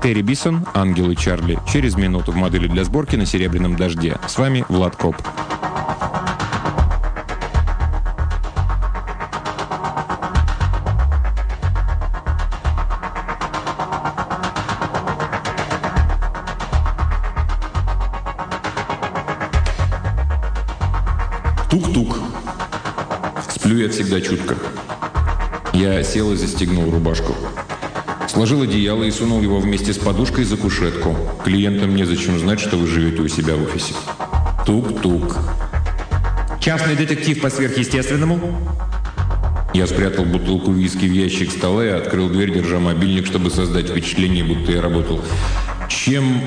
Терри Бисон, Ангел и Чарли. Через минуту в модели для сборки на «Серебряном дожде». С вами Влад Коп. Тук-тук. Сплю я всегда чутко. Я сел и застегнул рубашку. Сложил одеяло и сунул его вместе с подушкой за кушетку. Клиентам незачем знать, что вы живете у себя в офисе. Тук-тук. Частный детектив по сверхъестественному? Я спрятал бутылку виски в ящик стола и открыл дверь, держа мобильник, чтобы создать впечатление, будто я работал. Чем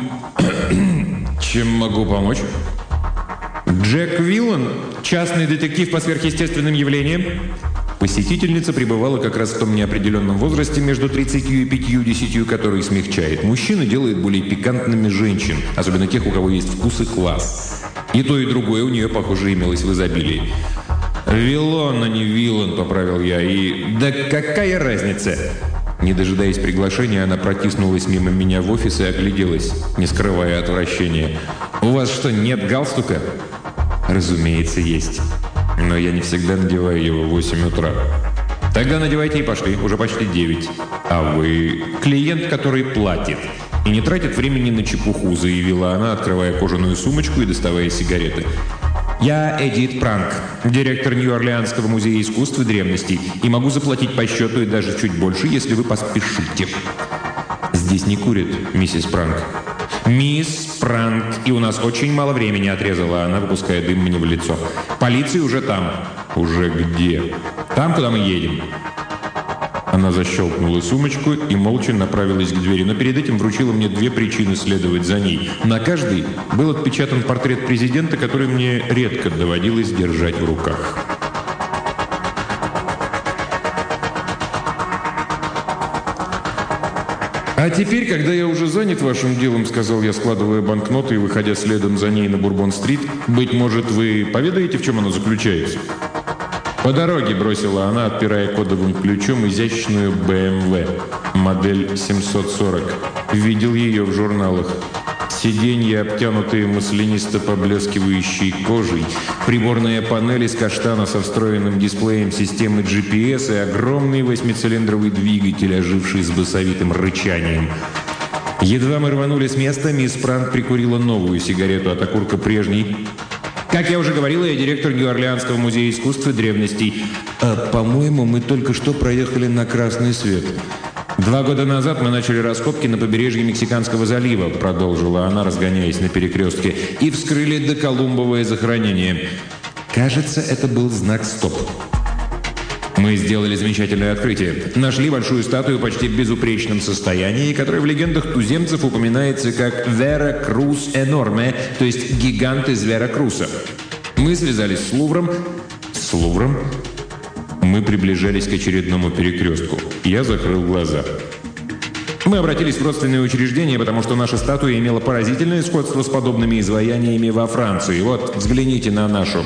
могу помочь? Джек Виллан, частный детектив по сверхъестественным явлениям? Посетительница пребывала как раз в том неопределенном возрасте между 30 и 50, который смягчает. Мужчина делает более пикантными женщин, особенно тех, у кого есть вкус и класс. И то, и другое у нее, похоже, имелось в изобилии. «Виллон, а не Виллан», — поправил я, и... «Да какая разница?» Не дожидаясь приглашения, она протиснулась мимо меня в офис и огляделась, не скрывая отвращения. «У вас что, нет галстука?» «Разумеется, есть. Но я не всегда надеваю его в 8 утра». «Тогда надевайте и пошли, уже почти 9. «А вы...» «Клиент, который платит и не тратит времени на чепуху», — заявила она, открывая кожаную сумочку и доставая сигареты. «Я Эдит Пранк, директор Нью-Орлеанского музея искусств и древностей, и могу заплатить по счету и даже чуть больше, если вы поспешите». «Здесь не курят, миссис Пранк». «Мисс Пранк, и у нас очень мало времени», — отрезала она, выпуская дым мне в лицо. «Полиция уже там». «Уже где?» «Там, куда мы едем». Она защелкнула сумочку и молча направилась к двери, но перед этим вручила мне 2 причины следовать за ней. На каждой был отпечатан портрет президента, который мне редко доводилось держать в руках. «А теперь, когда я уже занят вашим делом, — сказал я, складывая банкноты и выходя следом за ней на Бурбон-стрит, — быть может, вы поведаете, в чем оно заключается?» «По дороге», — бросила она, отпирая кодовым ключом изящную BMW, модель 740. Видел ее в журналах. Сиденья, обтянутые маслянисто-поблескивающей кожей, приборная панель из каштана со встроенным дисплеем системы GPS и огромный 8-цилиндровый двигатель, оживший с басовитым рычанием. Едва мы рванули с места, мисс Пранк прикурила новую сигарету от окурка прежней. «Как я уже говорила, я директор Нью-Орлеанского музея искусств и древностей». «По-моему, мы только что проехали на красный свет». 2 года назад мы начали раскопки на побережье Мексиканского залива», — продолжила она, разгоняясь на перекрестке, «и вскрыли доколумбовое захоронение. Кажется, это был знак «Стоп». Мы сделали замечательное открытие. Нашли большую статую почти в безупречном состоянии, которая в легендах туземцев упоминается как «Вера Крус Энорме», то есть «гигант из Вера Круса». Мы связались с Лувром. С Лувром? Мы приближались к очередному перекрестку. Я закрыл глаза. Мы обратились в родственные учреждения, потому что наша статуя имела поразительное сходство с подобными изваяниями во Франции. Вот, взгляните на нашу.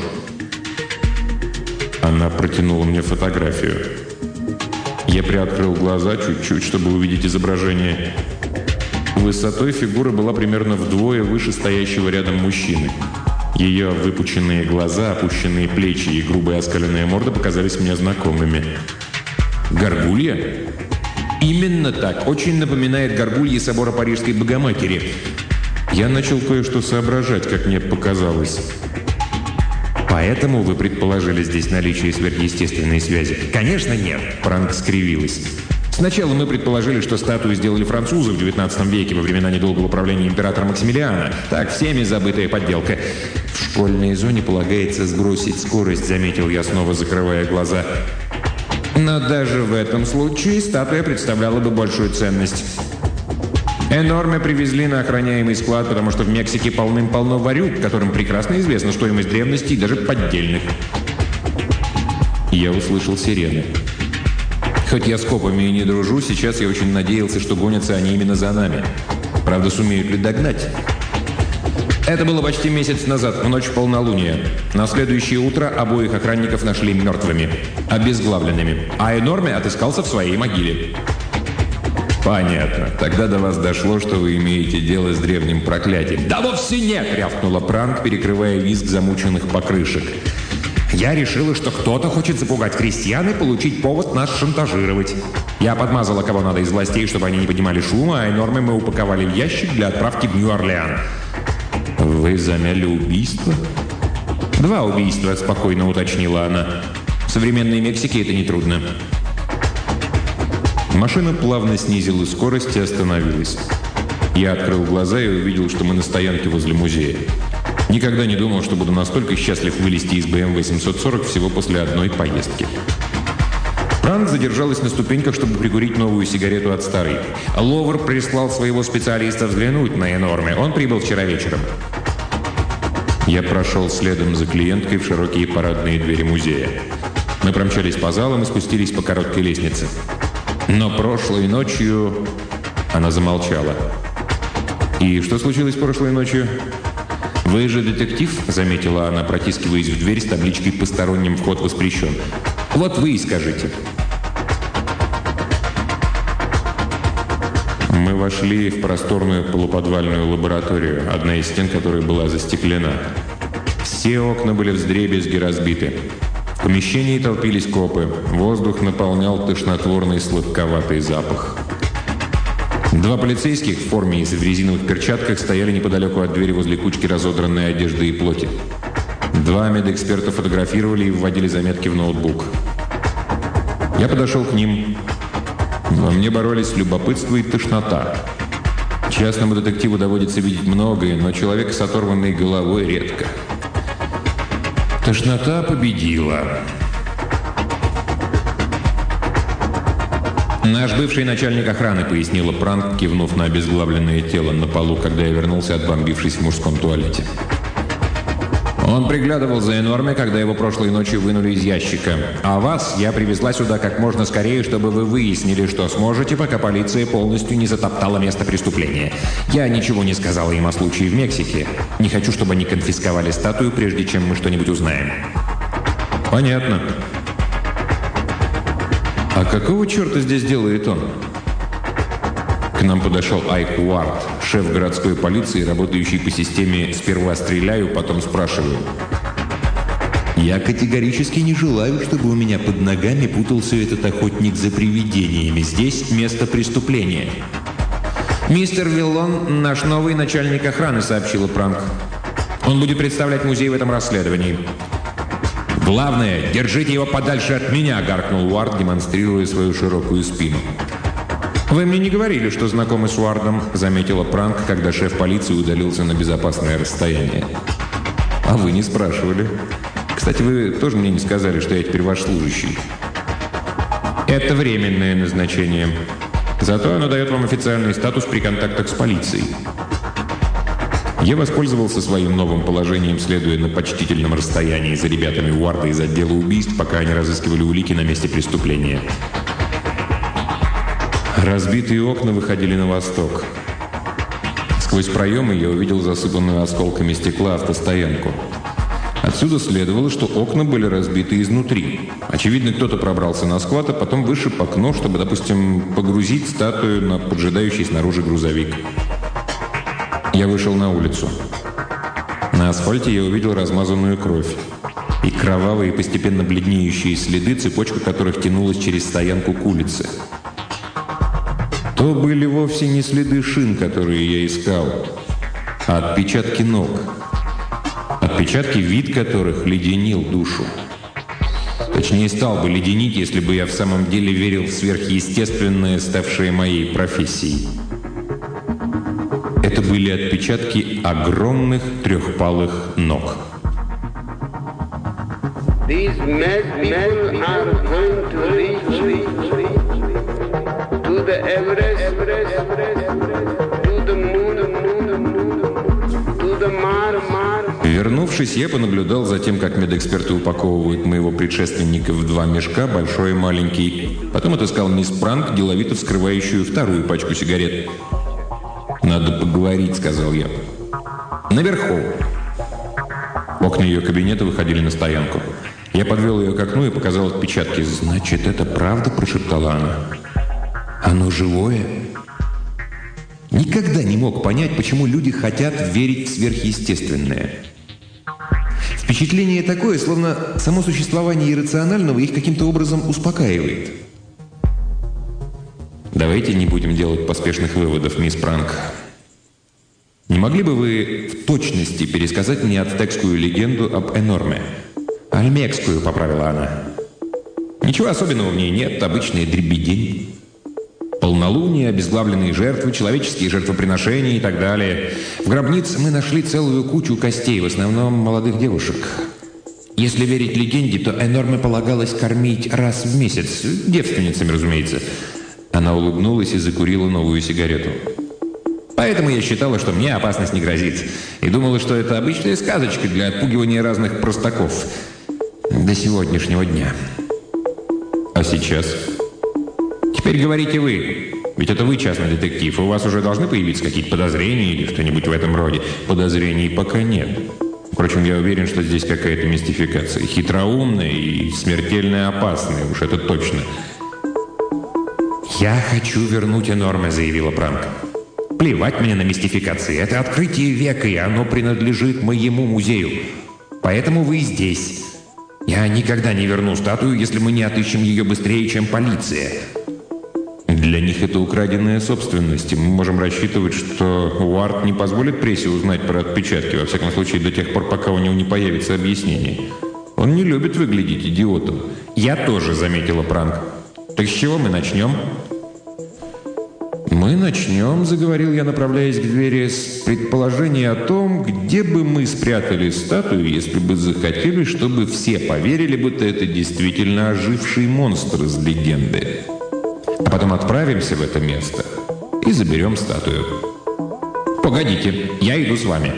Она протянула мне фотографию. Я приоткрыл глаза чуть-чуть, чтобы увидеть изображение. Высотой фигура была примерно вдвое выше стоящего рядом мужчины. Ее выпученные глаза, опущенные плечи и грубая оскаленная морда показались мне знакомыми. «Горгулья?» «Именно так. Очень напоминает горгульи собора Парижской Богоматери». Я начал кое-что соображать, как мне показалось. «Поэтому вы предположили здесь наличие сверхъестественной связи?» «Конечно, нет», — Пранк скривилась. «Сначала мы предположили, что статую сделали французы в XIX веке во времена недолгого правления императора Максимилиана. Так, всеми забытая подделка». «В школьной зоне полагается сбросить скорость», — заметил я, снова закрывая глаза. «Но даже в этом случае статуя представляла бы большую ценность». Энорме привезли на охраняемый склад, потому что в Мексике полным-полно варюг, которым прекрасно известна стоимость древностей, даже поддельных. Я услышал сирены. Хоть я с копами и не дружу, сейчас я очень надеялся, что гонятся они именно за нами. Правда, сумеют ли догнать? Это было почти месяц назад, в ночь полнолуния. На следующее утро обоих охранников нашли мертвыми, обезглавленными, а Энорме отыскался в своей могиле. «Понятно. Тогда до вас дошло, что вы имеете дело с древним проклятием». «Да вовсе нет!» — рявкнула Пранк, перекрывая визг замученных покрышек. «Я решила, что кто-то хочет запугать крестьян и получить повод нас шантажировать. Я подмазала кого надо из властей, чтобы они не поднимали шума, а нормы мы упаковали в ящик для отправки в Нью-Орлеан». «Вы замяли убийство?» «2 убийства», — спокойно уточнила она. «В современной Мексике это нетрудно». Машина плавно снизила скорость и остановилась. Я открыл глаза и увидел, что мы на стоянке возле музея. Никогда не думал, что буду настолько счастлив вылезти из BMW 840 всего после одной поездки. Пранк задержалась на ступеньках, чтобы прикурить новую сигарету от старой. Ловер прислал своего специалиста взглянуть на нормы. Он прибыл вчера вечером. Я прошел следом за клиенткой в широкие парадные двери музея. Мы промчались по залам и спустились по короткой лестнице. Но прошлой ночью... Она замолчала. «И что случилось прошлой ночью?» «Вы же детектив?» — заметила она, протискиваясь в дверь с табличкой «Посторонним вход воспрещен». «Вот вы и скажите». Мы вошли в просторную полуподвальную лабораторию, одна из стен которой была застеклена. Все окна были вдребезги разбиты. В помещении толпились копы. Воздух наполнял тошнотворный сладковатый запах. 2 полицейских в форме и в резиновых перчатках стояли неподалеку от двери возле кучки разодранной одежды и плоти. 2 медэксперта фотографировали и вводили заметки в ноутбук. Я подошел к ним. Во мне боролись любопытство и тошнота. Частному детективу доводится видеть многое, но человека с оторванной головой редко. Тошнота победила. «Наш бывший начальник охраны», — пояснила Пранк, кивнув на обезглавленное тело на полу, когда я вернулся, отбомбившись в мужском туалете. «Он приглядывал за Энорме, когда его прошлой ночью вынули из ящика. А вас я привезла сюда как можно скорее, чтобы вы выяснили, что сможете, пока полиция полностью не затоптала место преступления. Я ничего не сказала им о случае в Мексике. Не хочу, чтобы они конфисковали статую, прежде чем мы что-нибудь узнаем». «Понятно. А какого черта здесь делает он?» К нам подошел Айк Уарт, шеф городской полиции, работающий по системе «сперва стреляю, потом спрашиваю». «Я категорически не желаю, чтобы у меня под ногами путался этот охотник за привидениями. Здесь место преступления». «Мистер Виллон – наш новый начальник охраны», – сообщила Пранк. «Он будет представлять музей в этом расследовании». «Главное, держите его подальше от меня», – гаркнул Уарт, демонстрируя свою широкую спину. «Вы мне не говорили, что знакомы с Уардом», — заметила Пранк, когда шеф полиции удалился на безопасное расстояние. «А вы не спрашивали. Кстати, вы тоже мне не сказали, что я теперь ваш служащий». «Это временное назначение. Зато оно дает вам официальный статус при контактах с полицией». Я воспользовался своим новым положением, следуя на почтительном расстоянии за ребятами Уарда из отдела убийств, пока они разыскивали улики на месте преступления. Разбитые окна выходили на восток. Сквозь проемы я увидел засыпанную осколками стекла автостоянку. Отсюда следовало, что окна были разбиты изнутри. Очевидно, кто-то пробрался на склад, а потом вышиб окно, чтобы, допустим, погрузить статую на поджидающий снаружи грузовик. Я вышел на улицу. На асфальте я увидел размазанную кровь и кровавые, постепенно бледнеющие следы, цепочка которых тянулась через стоянку к улице. То были вовсе не следы шин, которые я искал, а отпечатки ног. Отпечатки, вид которых леденил душу. Точнее, стал бы леденить, если бы я в самом деле верил в сверхъестественное, ставшее моей профессией. Это были отпечатки огромных трехпалых ног. These mad people are going to reach to the Everest, to the moon, to the Mars. Вернувшись, я понаблюдал за тем, как медэксперты упаковывают моего предшественника в 2 мешка, большой и маленький. Потом отыскал мисс Пранк, деловито вскрывающую вторую пачку сигарет. «Надо поговорить», — сказал я. «Наверху». Окна ее кабинета выходили на стоянку. Я подвел ее к окну и показал отпечатки. «Значит, это правда?» – прошептала она. «Оно живое?» Никогда не мог понять, почему люди хотят верить в сверхъестественное. Впечатление такое, словно само существование иррационального их каким-то образом успокаивает. Давайте не будем делать поспешных выводов, мисс Пранк. Не могли бы вы в точности пересказать мне ацтекскую легенду об Энорме? Альмекскую, поправила она. Ничего особенного в ней нет, обычная дребедень. Полнолуние, обезглавленные жертвы, человеческие жертвоприношения и так далее. В гробнице мы нашли целую кучу костей, в основном молодых девушек. Если верить легенде, то Энорме полагалось кормить раз в месяц. Девственницами, разумеется. Она улыбнулась и закурила новую сигарету. Поэтому я считала, что мне опасность не грозит. И думала, что это обычная сказочка для отпугивания разных простаков. До сегодняшнего дня. А сейчас? Теперь говорите вы. Ведь это вы частный детектив. У вас уже должны появиться какие-то подозрения или что-нибудь в этом роде. Подозрений пока нет. Впрочем, я уверен, что здесь какая-то мистификация. Хитроумная и смертельно опасная. Уж это точно. «Я хочу вернуть Энорме», — заявила Пранк. «Плевать мне на мистификации. Это открытие века, и оно принадлежит моему музею. Поэтому вы здесь. Я никогда не верну статую, если мы не отыщем ее быстрее, чем полиция». «Для них это украденная собственность. Мы можем рассчитывать, что Уарт не позволит прессе узнать про отпечатки, во всяком случае, до тех пор, пока у него не появится объяснение. Он не любит выглядеть идиотом». «Я тоже», — заметила Пранк. «Так с чего мы начнем?» «Мы начнем», — заговорил я, направляясь к двери, «с предположения о том, где бы мы спрятали статую, если бы захотели, чтобы все поверили, будто это действительно оживший монстр из легенды. А потом отправимся в это место и заберем статую». «Погодите, я иду с вами».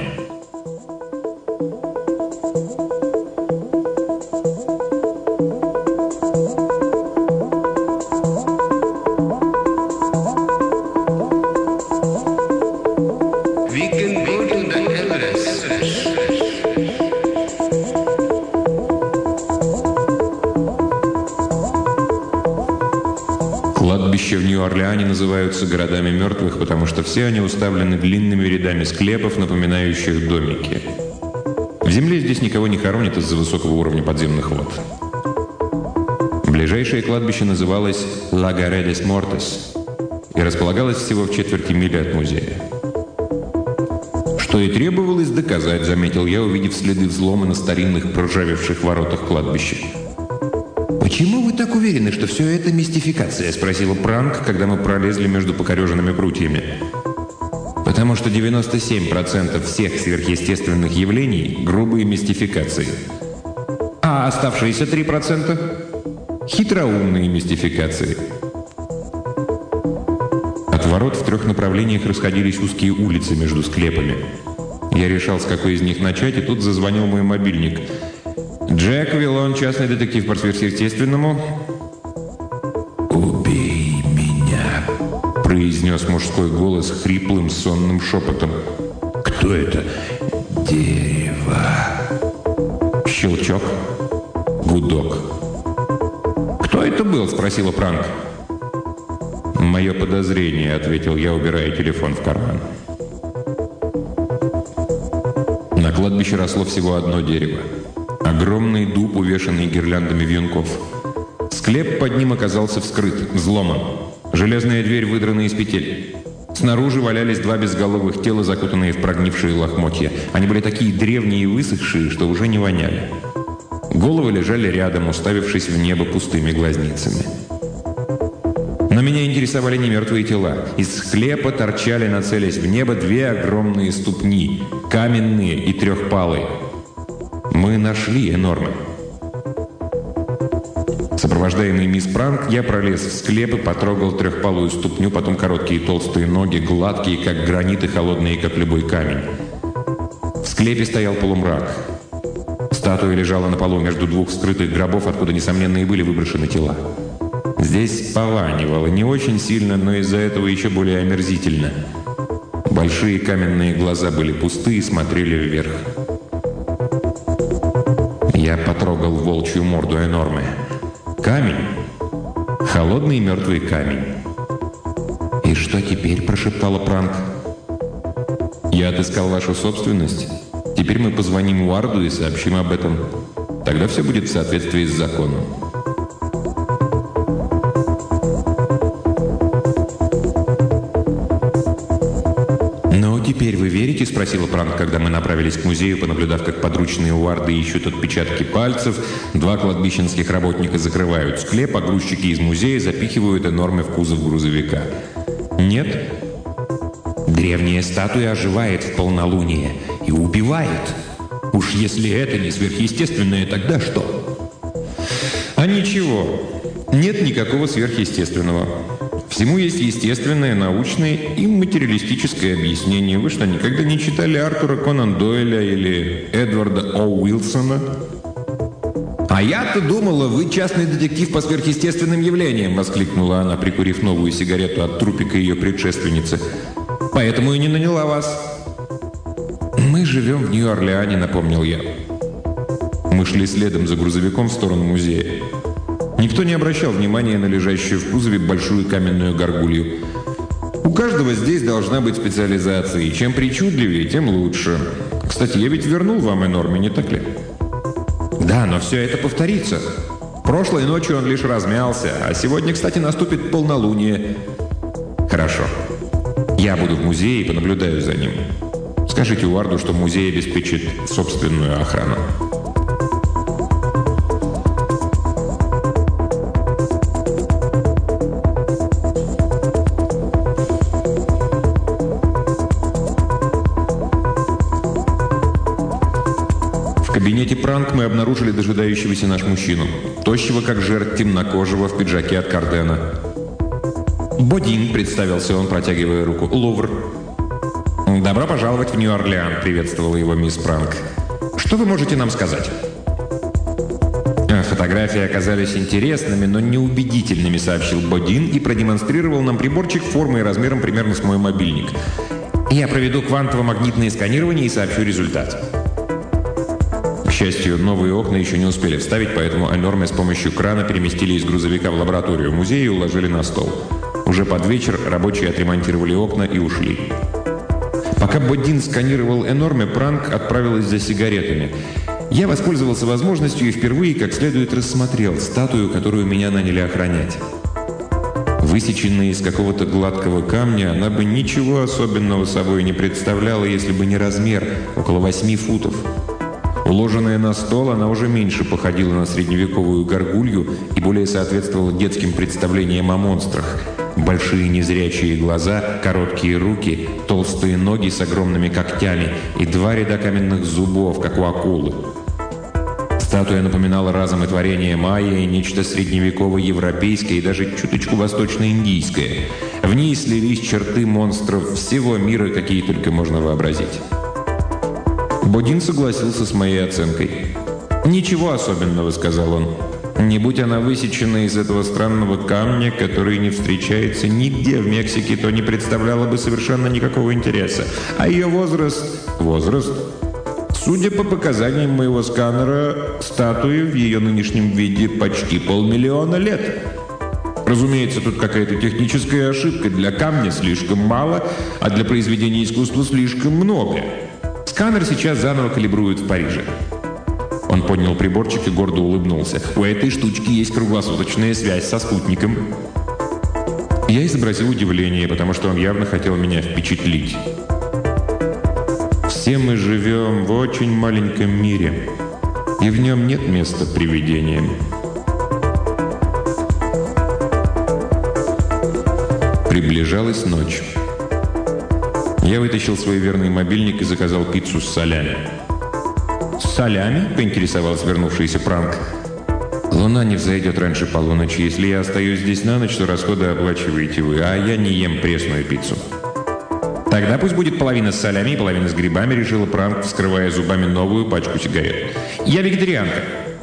Кладбища в Нью-Орлеане называются городами мертвых, потому что все они уставлены длинными рядами склепов, напоминающих домики. В земле здесь никого не хоронят из-за высокого уровня подземных вод. Ближайшее кладбище называлось «Ла Гаредес Мортес» и располагалось всего в четверти мили от музея. Что и требовалось доказать, заметил я, увидев следы взлома на старинных проржавевших воротах кладбища. «Почему вы так уверены, что все это мистификация?» — спросила Пранк, когда мы пролезли между покореженными прутьями. «Потому что 97% всех сверхъестественных явлений — грубые мистификации. А оставшиеся 3% — хитроумные мистификации». От ворот в 3 направлениях расходились узкие улицы между склепами. Я решал, с какой из них начать, и тут зазвонил мой мобильник. «Джек Виллон, частный детектив по сверхъестественному». «Убей меня», — произнес мужской голос хриплым сонным шепотом. «Кто это?» «Дерево». Щелчок. Гудок. «Кто это был?» — спросила Пранк. «Мое подозрение», — ответил я, убирая телефон в карман. На кладбище росло всего одно дерево. Огромный дуб, увешанный гирляндами вьюнков. Склеп под ним оказался вскрыт, взломан. Железная дверь выдрана из петель. Снаружи валялись 2 безголовых тела, закутанные в прогнившие лохмотья. Они были такие древние и высохшие, что уже не воняли. Головы лежали рядом, уставившись в небо пустыми глазницами. Но меня интересовали не мертвые тела. Из склепа торчали, нацелясь в небо, 2 огромные ступни, каменные и трехпалые. Мы нашли Энорме. Сопровождаемый мисс Пранк, я пролез в склеп и потрогал трехпалую ступню, потом короткие толстые ноги, гладкие, как гранит, и холодные, как любой камень. В склепе стоял полумрак. Статуя лежала на полу между 2 скрытых гробов, откуда, несомненно, и были выброшены тела. Здесь пованивало не очень сильно, но из-за этого еще более омерзительно. Большие каменные глаза были пусты и смотрели вверх. Я потрогал волчью морду Энорме. Камень. Холодный мертвый камень. «И что теперь?» – прошептала Пранк. «Я отыскал вашу собственность. Теперь мы позвоним Уарду и сообщим об этом. Тогда все будет в соответствии с законом». «Ну, теперь вы верите?» – спросила Пранк, когда мы направились к музею, понаблюдав, как подручные Уарды ищут отпечатки пальцев, 2 кладбищенских работника закрывают склеп, а грузчики из музея запихивают Энорме в кузов грузовика. «Нет?» «Древняя статуя оживает в полнолуние и убивает. Уж если это не сверхъестественное, тогда что?» А ничего. Нет никакого сверхъестественного. Всему есть естественное, научное и материалистическое объяснение. Вы что, никогда не читали Артура Конан Дойля или Эдварда О. Уилсона? «А я-то думала, вы частный детектив по сверхъестественным явлениям!» — воскликнула она, прикурив новую сигарету от трупика ее предшественницы. «Поэтому и не наняла вас». «Мы живем в Нью-Орлеане», — напомнил я. Мы шли следом за грузовиком в сторону музея. Никто не обращал внимания на лежащую в кузове большую каменную горгулью. У каждого здесь должна быть специализация, и чем причудливее, тем лучше. Кстати, я ведь вернул вам Энорме, не так ли? «Да, но все это повторится. Прошлой ночью он лишь размялся, а сегодня, кстати, наступит полнолуние». «Хорошо. Я буду в музее и понаблюдаю за ним. Скажите Уарду, что музей обеспечит собственную охрану». В кабинете Пранк мы обнаружили дожидающегося наш мужчину. Тощего, как жертв, темнокожего, в пиджаке от Кардена. «Бодин», — представился он, протягивая руку. «Лувр». «Добро пожаловать в Нью-Орлеан», — приветствовала его мисс Пранк. «Что вы можете нам сказать?» «Фотографии оказались интересными, но неубедительными», — сообщил Бодин и продемонстрировал нам приборчик формой и размером примерно с мой мобильник. «Я проведу квантово-магнитное сканирование и сообщу результат». К счастью, новые окна еще не успели вставить, поэтому Энорме с помощью крана переместили из грузовика в лабораторию музея и уложили на стол. Уже под вечер рабочие отремонтировали окна и ушли. Пока Бодин сканировал Энорме, Пранк отправилась за сигаретами. Я воспользовался возможностью и впервые как следует рассмотрел статую, которую меня наняли охранять. Высеченная из какого-то гладкого камня, она бы ничего особенного собой не представляла, если бы не размер, около 8 футов. Уложенная на стол, она уже меньше походила на средневековую горгулью и более соответствовала детским представлениям о монстрах. Большие незрячие глаза, короткие руки, толстые ноги с огромными когтями и 2 ряда каменных зубов, как у акулы. Статуя напоминала разом и творение майя, и нечто средневеково-европейское, и даже чуточку восточно-индийское. В ней слились черты монстров всего мира, какие только можно вообразить. Бодин согласился с моей оценкой. «Ничего особенного», — сказал он. «Не будь она высечена из этого странного камня, который не встречается нигде в Мексике, то не представляла бы совершенно никакого интереса. А ее возраст...» «Возраст?» «Судя по показаниям моего сканера, статуе в ее нынешнем виде почти 500 000 лет. Разумеется, тут какая-то техническая ошибка. Для камня слишком мало, а для произведения искусства слишком много. Сканер сейчас заново калибруют в Париже». Он поднял приборчик и гордо улыбнулся. «У этой штучки есть круглосуточная связь со спутником». Я изобразил удивление, потому что он явно хотел меня впечатлить. «Все мы живем в очень маленьком мире, и в нем нет места привидениям». Приближалась ночь. Я вытащил свой верный мобильник и заказал пиццу с солями. «С солями?» – поинтересовалась вернувшаяся Пранк. «Луна не взойдет раньше полуночи. Если я остаюсь здесь на ночь, то расходы оплачиваете вы, а я не ем пресную пиццу». «Тогда пусть будет половина с солями и половина с грибами», – решила Пранк, вскрывая зубами новую пачку сигарет. «Я вегетарианка».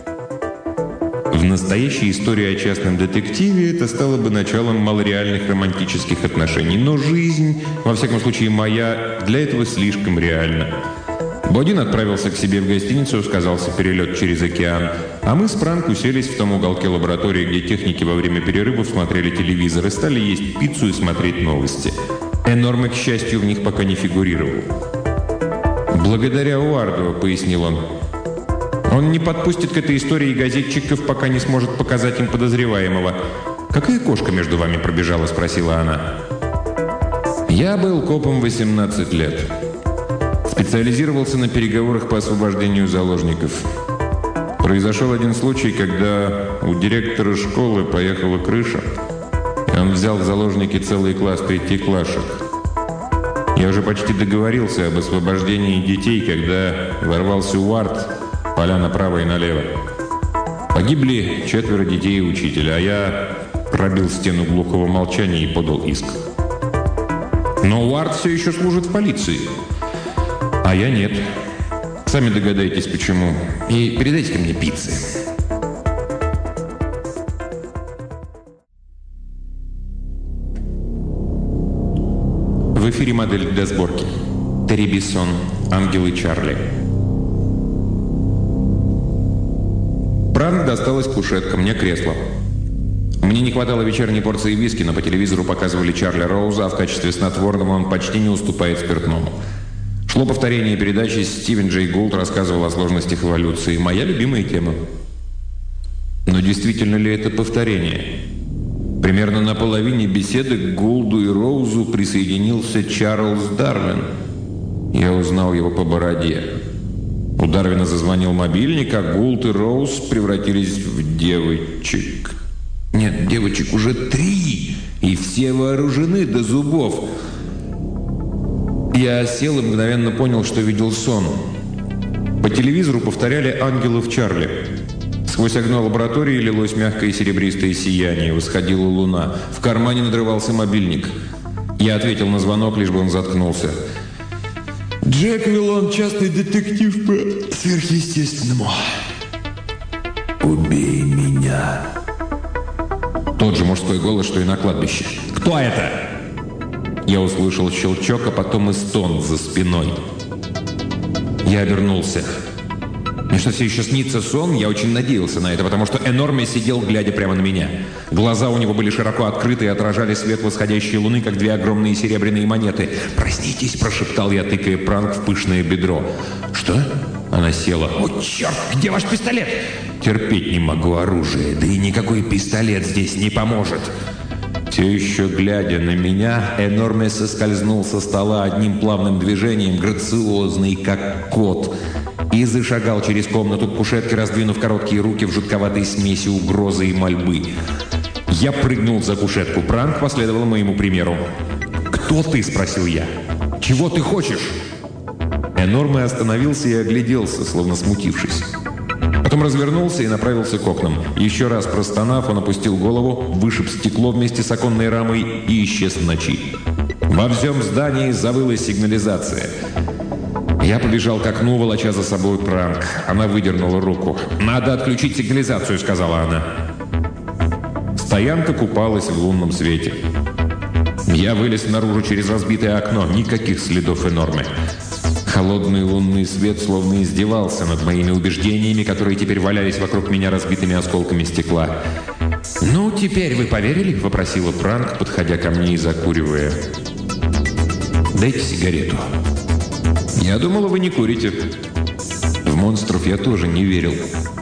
В настоящей истории о частном детективе это стало бы началом малореальных романтических отношений. Но жизнь, во всяком случае моя, для этого слишком реальна. Бодин отправился к себе в гостиницу, сказался перелет через океан, а мы с Пранк уселись в том уголке лаборатории, где техники во время перерывов смотрели телевизор и стали есть пиццу и смотреть новости. Энорме, к счастью, в них пока не фигурировал. «Благодаря Уарду», — пояснил он. «Он не подпустит к этой истории газетчиков, пока не сможет показать им подозреваемого». «Какая кошка между вами пробежала?» — спросила она. «Я был копом 18 лет. Специализировался на переговорах по освобождению заложников. Произошел один случай, когда у директора школы поехала крыша, и он взял в заложники целый класс третьеклашек. Я уже почти договорился об освобождении детей, когда ворвался Уард, поля направо и налево. Погибли 4 детей и учителя, а я пробил стену глухого молчания и подал иск. Но Уард все еще служит в полиции. А я нет. Сами догадайтесь, почему. И передайте-ка мне пиццы». В эфире модель для сборки. Терри Бессон, «Ангелы Чарли». Пранк досталась кушетка, мне кресло. Мне не хватало вечерней порции виски, но по телевизору показывали Чарли Роуза, а в качестве снотворного он почти не уступает спиртному. Шло повторение передачи, Стивен Джей Гулд рассказывал о сложностях эволюции. Моя любимая тема. Но действительно ли это повторение? Примерно на половине беседы к Гулду и Роузу присоединился Чарльз Дарвин. Я узнал его по бороде. У Дарвина зазвонил мобильник, а Гулд и Роуз превратились в девочек. Нет, девочек уже 3, и все вооружены до зубов. Я сел и мгновенно понял, что видел сон. По телевизору повторяли «Ангелов Чарли». Сквозь окно лаборатории лилось мягкое серебристое сияние, восходила луна. В кармане надрывался мобильник. Я ответил на звонок, лишь бы он заткнулся. «Джек Виллон, частный детектив по сверхъестественному». «Убей меня». Тот же мужской голос, что и на кладбище. «Кто это?» Я услышал щелчок, а потом и стон за спиной. Я обернулся. Мне что, все еще снится сон? Я очень надеялся на это, потому что Энорме сидел, глядя прямо на меня. Глаза у него были широко открыты и отражали свет восходящей луны, как 2 огромные серебряные монеты. «Проснитесь!» – прошептал я, тыкая Пранк в пышное бедро. «Что?» Она села. «О, черт! Где ваш пистолет?» «Терпеть не могу оружие, да и никакой пистолет здесь не поможет!» Все еще глядя на меня, Энорме соскользнул со стола одним плавным движением, грациозный, как кот, и зашагал через комнату к кушетке, раздвинув короткие руки в жутковатой смеси угрозы и мольбы. Я прыгнул за кушетку. Пранк последовал моему примеру. «Кто ты?» – спросил я. «Чего ты хочешь?» Энорме остановился и огляделся, словно смутившись. Потом развернулся и направился к окнам. Еще раз простонав, он опустил голову, вышиб стекло вместе с оконной рамой и исчез в ночи. Во всем здании завыла сигнализация. Я побежал к окну, волоча за собой Пранк. Она выдернула руку. «Надо отключить сигнализацию», — сказала она. Стоянка купалась в лунном свете. Я вылез наружу через разбитое окно. Никаких следов Энорме. Холодный лунный свет словно издевался над моими убеждениями, которые теперь валялись вокруг меня разбитыми осколками стекла. «Ну, теперь вы поверили?» – вопросила Пранк, подходя ко мне и закуривая. «Дайте сигарету». «Я думала, вы не курите». В монстров я тоже не верил.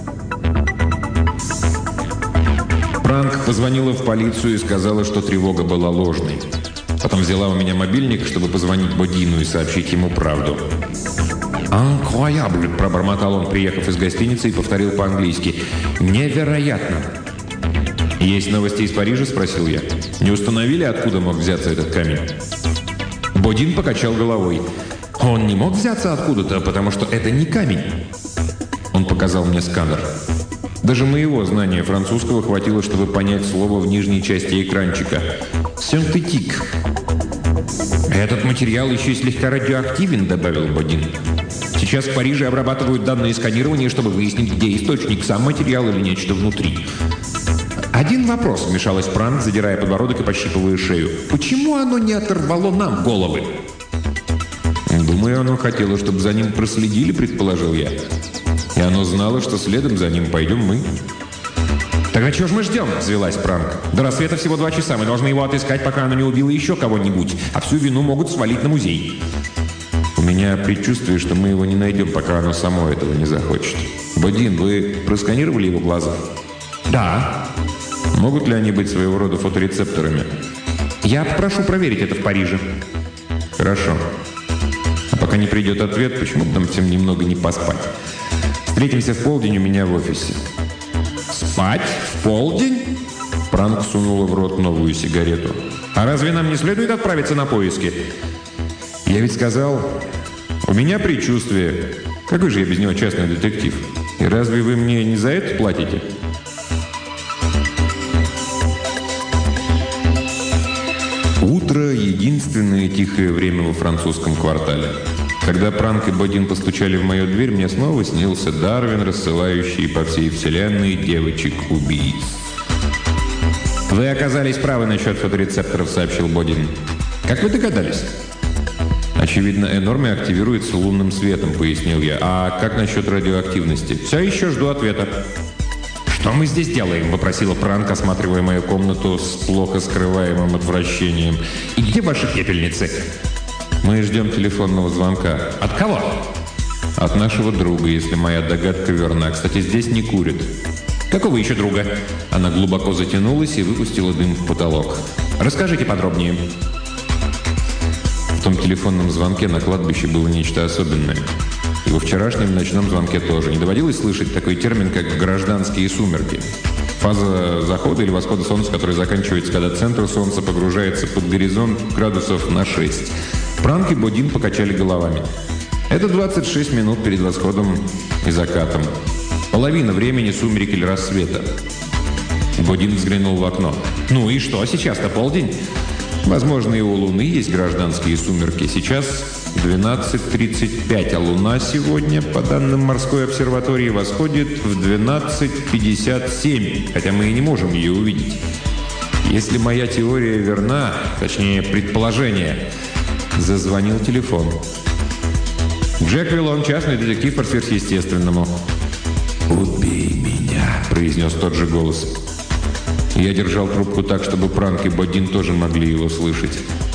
Пранк позвонила в полицию и сказала, что тревога была ложной. Потом взяла у меня мобильник, чтобы позвонить Бодину и сообщить ему правду. «Инкроябль», – пробормотал он, приехав из гостиницы, и повторил по-английски. «Невероятно». «Есть новости из Парижа?» – спросил я. «Не установили, откуда мог взяться этот камень?» Бодин покачал головой. «Он не мог взяться откуда-то, потому что это не камень». Он показал мне сканер. Даже моего знания французского хватило, чтобы понять слово в нижней части экранчика. «Синтетик». «Этот материал еще и слегка радиоактивен», — добавил Бодин. «Сейчас в Париже обрабатывают данные сканирования, чтобы выяснить, где источник, сам материал или нечто внутри». «Один вопрос», — вмешалась Пранк, задирая подбородок и пощипывая шею. «Почему оно не оторвало нам головы?» «Думаю, оно хотело, чтобы за ним проследили», — предположил я. «И оно знало, что следом за ним пойдем мы». «Тогда чего ж мы ждем?» — взвелась Пранк. «До рассвета всего 2 часа. Мы должны его отыскать, пока оно не убило еще кого-нибудь. А всю вину могут свалить на музей». «У меня предчувствие, что мы его не найдем, пока оно само этого не захочет. Бодин, вы просканировали его глаза?» «Да». «Могут ли они быть своего рода фоторецепторами?» «Я попрошу проверить это в Париже». «Хорошо. А пока не придет ответ, почему бы нам всем немного не поспать? Встретимся в полдень у меня в офисе». «Спать? В полдень?» Пранк сунула в рот новую сигарету. «А разве нам не следует отправиться на поиски?» «Я ведь сказал, у меня предчувствие. Какой же я без него частный детектив? И разве вы мне не за это платите?» Утро — единственное тихое время во французском квартале. Когда Пранк и Бодин постучали в мою дверь, мне снова снился Дарвин, рассылающий по всей вселенной девочек-убийц. «Вы оказались правы насчет фоторецепторов», — сообщил Бодин. «Как вы догадались?» «Очевидно, Энорме активируется лунным светом», — пояснил я. «А как насчет радиоактивности?» «Все еще жду ответа». «Что мы здесь делаем?» — вопросила Пранк, осматривая мою комнату с плохо скрываемым отвращением. «И где ваши пепельницы?» «Мы ждем телефонного звонка». «От кого?» «От нашего друга, если моя догадка верна. Кстати, здесь не курят». «Какого еще друга?» Она глубоко затянулась и выпустила дым в потолок. «Расскажите подробнее». В том телефонном звонке на кладбище было нечто особенное. И во вчерашнем ночном звонке тоже. Не доводилось слышать такой термин, как «гражданские сумерки». Фаза захода или восхода солнца, который заканчивается, когда центр солнца погружается под горизонт градусов на 6. Пранк и Бодин покачали головами. Это 26 минут перед восходом и закатом. Половина времени сумерек или рассвета. Бодин взглянул в окно. «Ну и что, сейчас-то полдень?» «Возможно, и у Луны есть гражданские сумерки. Сейчас 12:35, а Луна сегодня, по данным морской обсерватории, восходит в 12:57, хотя мы и не можем ее увидеть. Если моя теория верна, точнее, предположение...» Зазвонил телефон. «Джек Виллон, частный детектив по сверхъестественному». «Убей меня», — произнес тот же голос. Я держал трубку так, чтобы Пранк и Бодин тоже могли его слышать.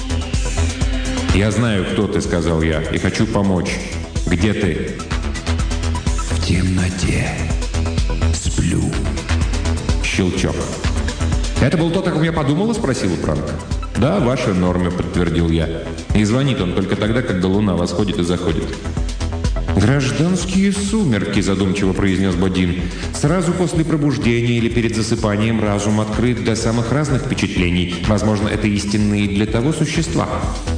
«Я знаю, кто ты», — сказал я, — «и хочу помочь. Где ты?» «В темноте. Сплю». Щелчок. «Это был тот, о ком я подумала?» — спросила Пранк. «Да, ваша норма», — подтвердил я. «И звонит он только тогда, когда Луна восходит и заходит». «Гражданские сумерки», — задумчиво произнес Бодин. «Сразу после пробуждения или перед засыпанием разум открыт для самых разных впечатлений. Возможно, это истинные для того существа».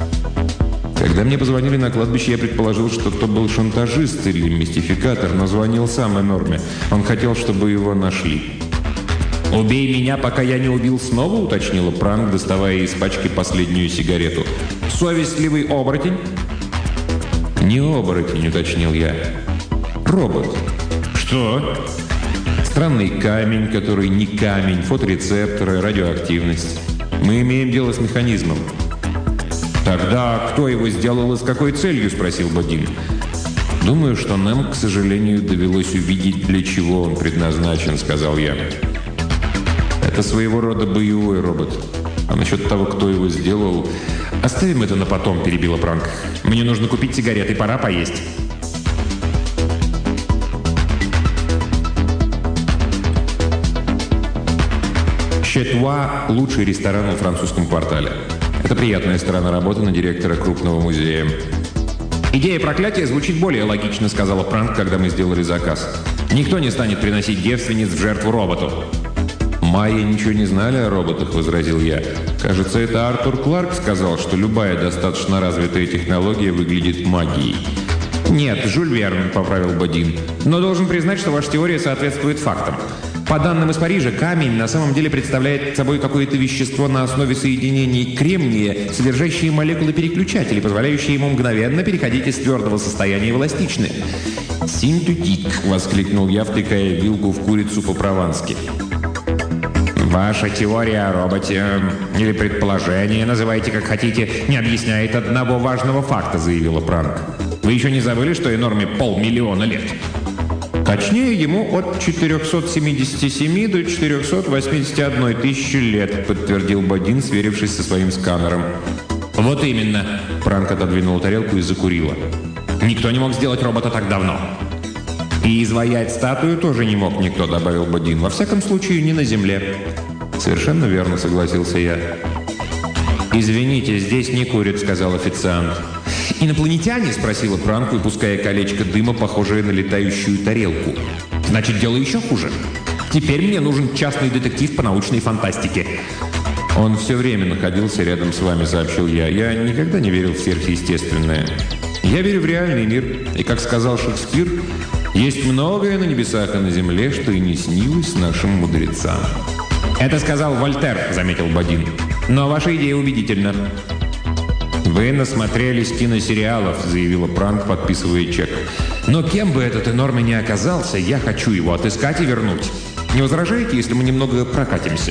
Когда мне позвонили на кладбище, я предположил, что то был шантажист или мистификатор, но звонил сам Энорме. Он хотел, чтобы его нашли. «Убей меня, пока я не убил снова», — уточнила Пранк, доставая из пачки последнюю сигарету. «Совестливый оборотень?» «Не оборотень», — уточнил я. «Робот». «Что?» «Странный камень, который не камень, фоторецепторы, радиоактивность. Мы имеем дело с механизмом». «Тогда кто его сделал и с какой целью?» — спросил Бодин. «Думаю, что нам, к сожалению, довелось увидеть, для чего он предназначен», — сказал я. «Это своего рода боевой робот. А насчет того, кто его сделал... Оставим это на потом», — перебила Пранк. «Мне нужно купить сигареты, пора поесть». «Четуа» — лучший ресторан во французском квартале. Это приятная сторона работы на директора крупного музея. «Идея проклятия звучит более логично», — сказала Пранк, когда мы сделали заказ. «Никто не станет приносить девственниц в жертву роботу». «Майя ничего не знали о роботах», — возразил я. «Кажется, это Артур Кларк сказал, что любая достаточно развитая технология выглядит магией». «Нет, Жюль Верн», — поправил Бодин. «Но должен признать, что ваша теория соответствует фактам. По данным из Парижа, камень на самом деле представляет собой какое-то вещество на основе соединений кремния, содержащие молекулы переключателей, позволяющие ему мгновенно переходить из твердого состояния в эластичное». «Синтетик», — воскликнул я, втыкая вилку в курицу по-провански. «Ваша теория о роботе или предположение, называйте как хотите, не объясняет одного важного факта», — заявила Пранк. «Вы еще не забыли, что Энорме 500 000 лет?» «Точнее, ему от 477 до 481 тысячи лет», — подтвердил Бодин, сверившись со своим сканером. «Вот именно», — Пранк отодвинула тарелку и закурила. «Никто не мог сделать робота так давно». «И изваять статую тоже не мог никто», — добавил Бодин. «Во всяком случае, не на Земле». «Совершенно верно», — согласился я. «Извините, здесь не курят», — сказал официант. «Инопланетяне?» — спросила Пранк, выпуская колечко дыма, похожее на летающую тарелку. «Значит, дело еще хуже. Теперь мне нужен частный детектив по научной фантастике». «Он все время находился рядом с вами», — сообщил я. «Я никогда не верил в сверхъестественное. Я верю в реальный мир. И, как сказал Шекспир, есть многое на небесах и на земле, что и не снилось нашим мудрецам». «Это сказал Вольтер», — заметил Бодин. «Но ваша идея убедительна». «Вы насмотрелись киносериалов», — заявила Пранк, подписывая чек. «Но кем бы этот Энорме ни оказался, я хочу его отыскать и вернуть. Не возражаете, если мы немного прокатимся?»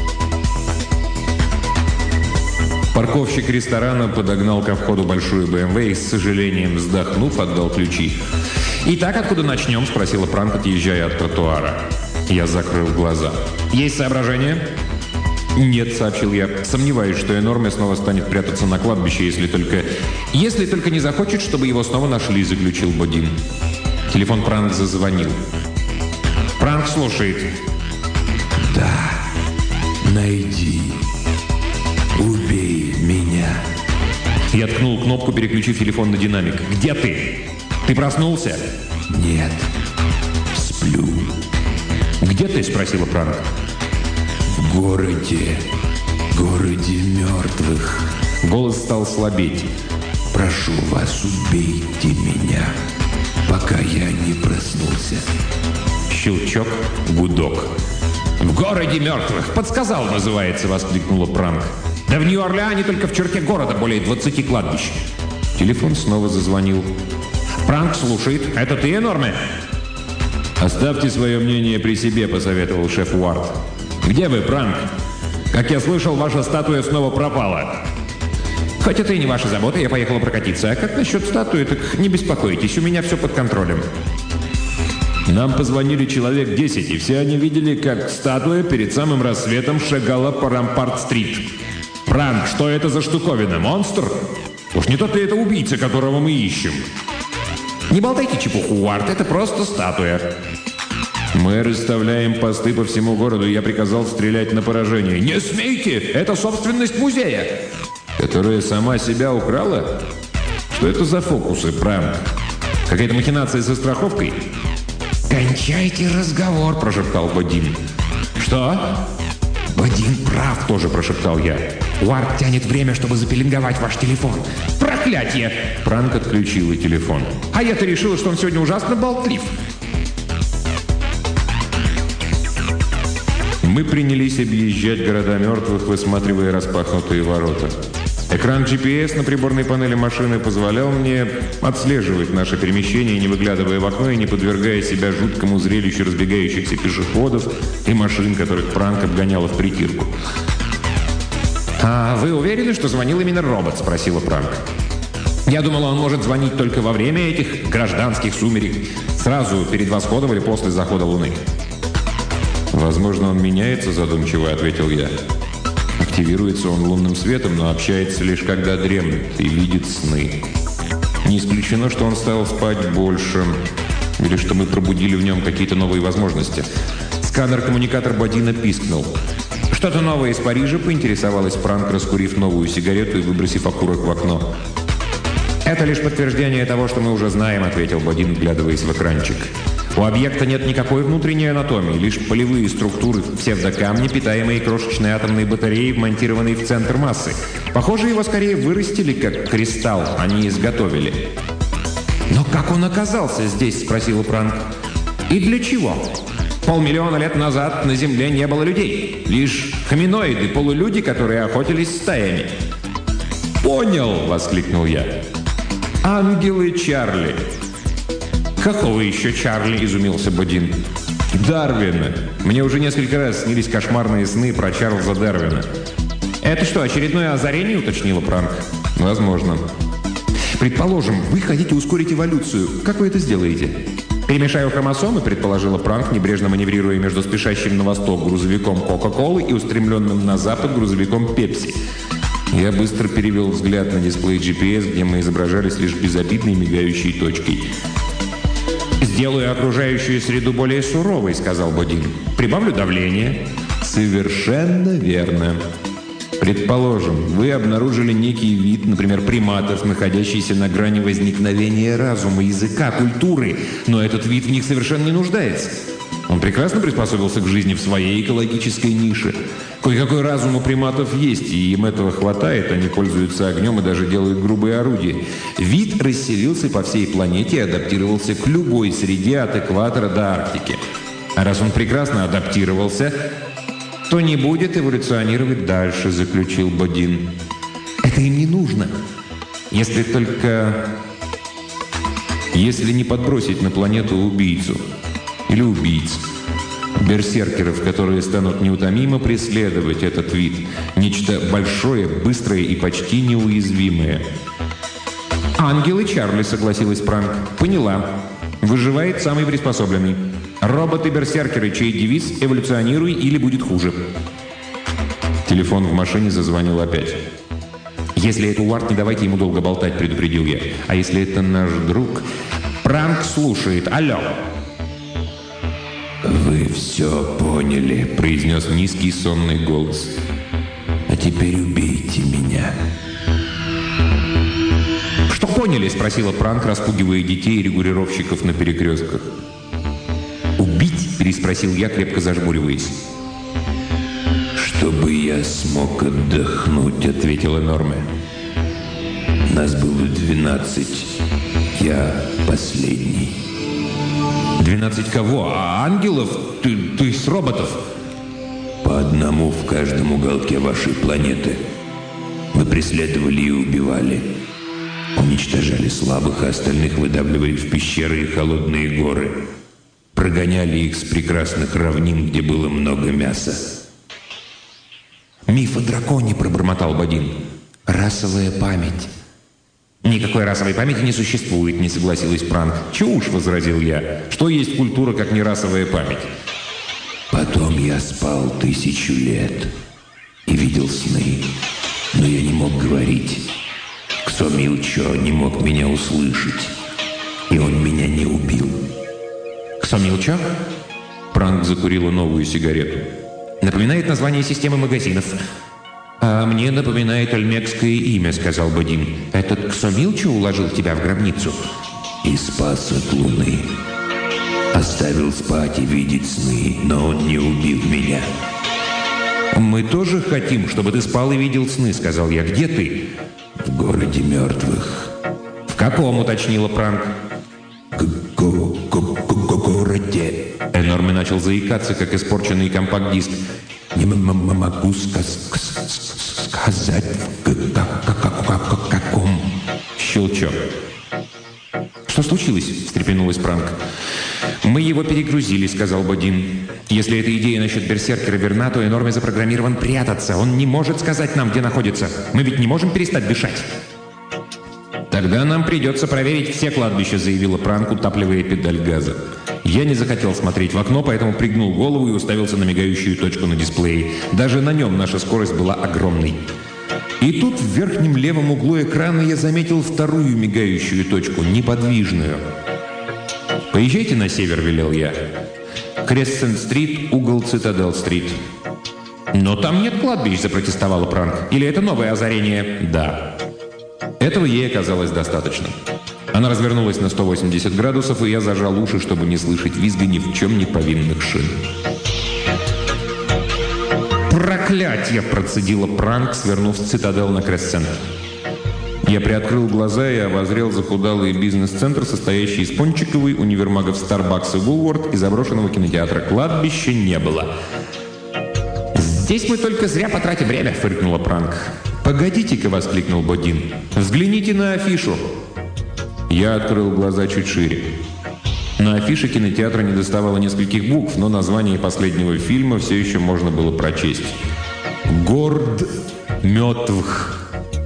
Парковщик ресторана подогнал ко входу большую БМВ и, с сожалением вздохнув, отдал ключи. «Итак, откуда начнем?» — спросила Пранк, отъезжая от тротуара. Я закрыл глаза. «Есть соображения?» «Нет», — сообщил я. «Сомневаюсь, что Энорме снова станет прятаться на кладбище, если только не захочет, чтобы его снова нашли», — заключил Бодин. Телефон Пранк зазвонил. «Пранк слушает». «Да, найди. Убей меня». Я ткнул кнопку, переключив телефон на динамик. «Где ты? Ты проснулся?» «Нет, сплю». «Где ты?» — спросила Пранк. «В городе мертвых». Голос стал слабеть. «Прошу вас, убейте меня, пока я не проснулся». Щелчок, гудок. «В городе мертвых! Подсказал, называется!» — воскликнула Пранк. «Да в Нью-Орлеане только в черте города более 20 кладбищ». Телефон снова зазвонил. «Пранк слушает. Это ты, Энорме?» «Оставьте свое мнение при себе», — посоветовал шеф Уарт. «Где вы, Пранк? Как я слышал, ваша статуя снова пропала». «Хоть это и не ваша забота, я поехала прокатиться. А как насчет статуи, так не беспокойтесь, у меня все под контролем». Нам позвонили человек 10, и все они видели, как статуя перед самым рассветом шагала по Рампарт-стрит. «Пранк, что это за штуковина? Монстр? Уж не тот ли это убийца, которого мы ищем?» «Не болтайте чепуху, Уарт, это просто статуя». «Мы расставляем посты по всему городу, и я приказал стрелять на поражение». «Не смейте! Это собственность музея!» «Которая сама себя украла? Что это за фокусы, Пранк? Какая-то махинация со страховкой?» «Кончайте разговор», — прошептал Бодин. «Что?» «Бодин прав», — тоже прошептал я. «Уарт тянет время, чтобы запеленговать ваш телефон». «Проклятие!» Пранк отключила телефон. «А я-то решила, что он сегодня ужасно болтлив». Мы принялись объезжать города мертвых, высматривая распахнутые ворота. Экран GPS на приборной панели машины позволял мне отслеживать наше перемещение, не выглядывая в окно и не подвергая себя жуткому зрелищу разбегающихся пешеходов и машин, которых Пранк обгоняла в притирку. «А вы уверены, что звонил именно робот?» — спросила Пранк. «Я думала, он может звонить только во время этих гражданских сумерек, сразу перед восходом или после захода Луны». «Возможно, он меняется», — задумчиво ответил я. «Активируется он лунным светом, но общается лишь когда дремлет и видит сны. Не исключено, что он стал спать больше, или что мы пробудили в нем какие-то новые возможности». Сканер-коммуникатор Бодина пискнул. «Что-то новое из Парижа?» — поинтересовалась Пранк, раскурив новую сигарету и выбросив окурок в окно. «Это лишь подтверждение того, что мы уже знаем», — ответил Бодин, вглядываясь в экранчик. «У объекта нет никакой внутренней анатомии, лишь полевые структуры псевдокамни, питаемые крошечной атомной батареей, вмонтированной в центр массы. Похоже, его скорее вырастили, как кристалл, а не изготовили». «Но как он оказался здесь?» — спросила Пранк. «И для чего? 500 000 лет назад на Земле не было людей. Лишь хоминоиды, полулюди, которые охотились стаями». «Понял!» — воскликнул я. «Ангелы Чарли». «Какого еще Чарли?» — изумился Бодин. Дарвина. Мне уже несколько раз снились кошмарные сны про Чарльза Дарвина. «Это что, очередное озарение?» — уточнила Пранк. «Возможно». «Предположим, вы хотите ускорить эволюцию. Как вы это сделаете?» «Перемешаю хромосомы», — предположила Пранк, небрежно маневрируя между спешащим на восток грузовиком Кока-Колы и устремленным на запад грузовиком Пепси. Я быстро перевел взгляд на дисплей GPS, где мы изображались лишь безобидной мигающей точкой. «Сделаю окружающую среду более суровой», — сказал Бодин. «Прибавлю давление». «Совершенно верно. Предположим, вы обнаружили некий вид, например, приматов, находящийся на грани возникновения разума, языка, культуры, но этот вид в них совершенно не нуждается. Он прекрасно приспособился к жизни в своей экологической нише. Кое-какой разум у приматов есть, и им этого хватает, они пользуются огнем и даже делают грубые орудия. Вид расселился по всей планете и адаптировался к любой среде от экватора до Арктики. А раз он прекрасно адаптировался, то не будет эволюционировать дальше», — заключил Бодин. «Это им не нужно. Если не подбросить на планету убийцу или убийц, берсеркеров, которые станут неутомимо преследовать этот вид. Нечто большое, быстрое и почти неуязвимое». «Ангелы Чарли», — согласилась Пранк. «Поняла. Выживает самый приспособленный. Роботы-берсеркеры, чей девиз «Эволюционируй или будет хуже». Телефон в машине зазвонил опять. «Если это Уарт, не давайте ему долго болтать», — предупредил я. «А если это наш друг?» Пранк слушает. «Алло». «Вы все поняли», — произнес низкий сонный голос. «А теперь убейте меня». «Что поняли?» — спросила Пранк, распугивая детей и регулировщиков на перекрестках. «Убить?» — переспросил я, крепко зажмуриваясь. «Чтобы я смог отдохнуть», — ответила Норме. «Нас было 12. Я последний». 12 кого? А ангелов? То есть роботов? По одному в каждом уголке вашей планеты. Мы преследовали и убивали. Уничтожали слабых, а остальных выдавливали в пещеры и холодные горы. Прогоняли их с прекрасных равнин, где было много мяса. «Миф о драконе», — пробормотал Бодин. «Расовая память». «Никакой расовой памяти не существует», — не согласилась Пранк. «Чушь», — возразил я. «Что есть культура, как не расовая память?» Потом я спал 1000 лет и видел сны, но я не мог говорить. Ксомилчо не мог меня услышать, и он меня не убил». «Ксомилчо?» Пранк закурила новую сигарету. «Напоминает название системы магазинов». «А мне напоминает ольмекское имя», — сказал Бодин. «Этот Ксомилчо уложил тебя в гробницу?» «И спас от луны. Оставил спать и видеть сны, но он не убил меня». «Мы тоже хотим, чтобы ты спал и видел сны», — сказал я. «Где ты?» «В городе мертвых». «В каком?» — уточнила Пранк. «Городе». Норме начал заикаться, как испорченный компакт-диск. «Не могу сказать, в каком». Щелчок. «Что случилось?» — встрепенулась Пранк. «Мы его перегрузили», — сказал Бодин. «Если эта идея насчет берсеркера верна, то Норме запрограммирован прятаться. Он не может сказать нам, где находится. Мы ведь не можем перестать дышать». «Тогда нам придется проверить все кладбища», — заявила Пранк, утапливая педаль газа. Я не захотел смотреть в окно, поэтому пригнул голову и уставился на мигающую точку на дисплее. Даже на нем наша скорость была огромной. И тут в верхнем левом углу экрана я заметил вторую мигающую точку, неподвижную. «Поезжайте на север», — велел я. «Крессент-стрит, угол Цитадел-стрит». «Но там нет кладбищ», — запротестовала Пранк. «Или это новое озарение?» «Да». Этого ей оказалось достаточно. Она развернулась на 180 градусов, и я зажал уши, чтобы не слышать визга ни в чем не повинных шин. «Проклятье!» – процедила Пранк, свернув с Цитадел на Крессент. Я приоткрыл глаза и обозрел захудалый бизнес-центр, состоящий из Пончиковой, универмагов Starbucks и Woolworth и заброшенного кинотеатра. Кладбища не было. «Здесь мы только зря потратим время», – фыркнула Пранк. «Погодите-ка», – воскликнул Бодин. «Взгляните на афишу». Я открыл глаза чуть шире. На афише кинотеатра недоставало нескольких букв, но название последнего фильма все еще можно было прочесть. «Горд мётвх».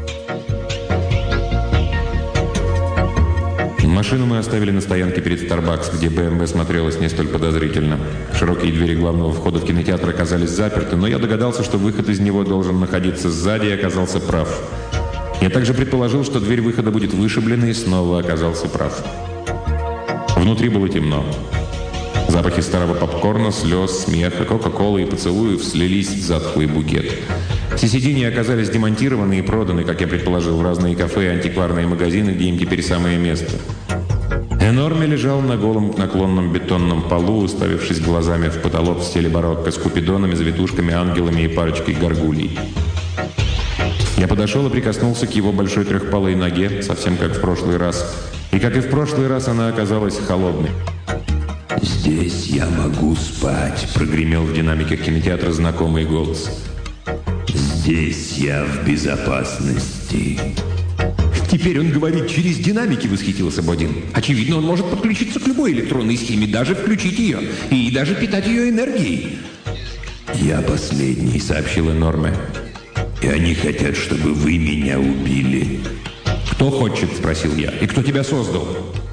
Машину мы оставили на стоянке перед Starbucks, где БМВ смотрелась не столь подозрительно. Широкие двери главного входа в кинотеатр оказались заперты, но я догадался, что выход из него должен находиться сзади, и оказался прав. Я также предположил, что дверь выхода будет вышиблена, и снова оказался прав. Внутри было темно. Запахи старого попкорна, слез, смеха, кока-колы и поцелуев слились в затхлый букет. Все сиденья оказались демонтированы и проданы, как я предположил, в разные кафе и антикварные магазины, где им теперь самое место. Энорме лежал на голом наклонном бетонном полу, уставившись глазами в потолок в стиле барокко с купидонами, завитушками, ангелами и парочкой горгулей. Я подошел и прикоснулся к его большой трехпалой ноге, совсем как в прошлый раз. И как и в прошлый раз, она оказалась холодной. «Здесь я могу спать», — прогремел в динамиках кинотеатра знакомый голос. «Здесь я в безопасности». «Теперь он говорит через динамики», — восхитился Бодин. «Очевидно, он может подключиться к любой электронной схеме, даже включить ее, и даже питать ее энергией». «Я последний», — сообщила Норме. «И они хотят, чтобы вы меня убили». «Кто хочет?» — спросил я. «И кто тебя создал?»